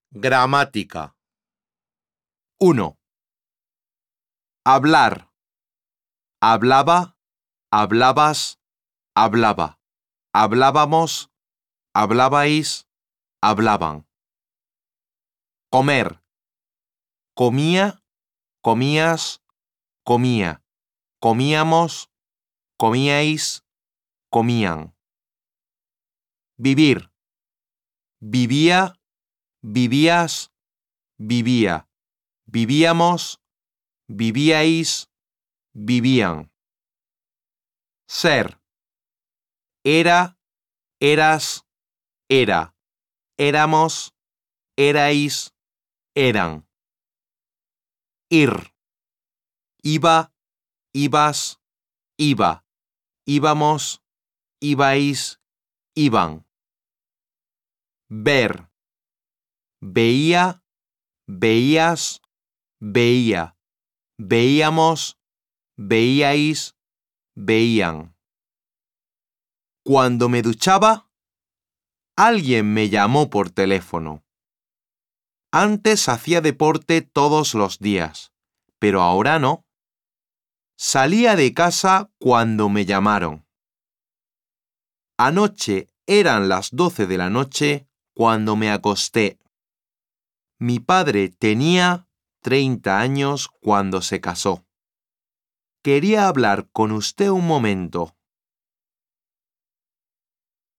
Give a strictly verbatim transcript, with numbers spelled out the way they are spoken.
Gramática. uno. Hablar. Hablaba, hablabas, hablaba. Hablábamos, hablabais, hablaban. Comer. Comía, comías, comía. Comíamos, comíais, comían. Vivir. Vivía, vivías, vivía. Vivíamos, vivíais, vivían. Ser. Era, eras, era. Éramos, erais, eran. Ir. Iba, ibas, iba. Íbamos, ibais, iban. Ver. Veía, veías, veía. Veíamos, veíais, veían. Cuando me duchaba, alguien me llamó por teléfono. Antes hacía deporte todos los días, pero ahora no. Salía de casa cuando me llamaron. Anoche eran las doce de la noche cuando me acosté. Mi padre tenía treinta años cuando se casó. Quería hablar con usted un momento.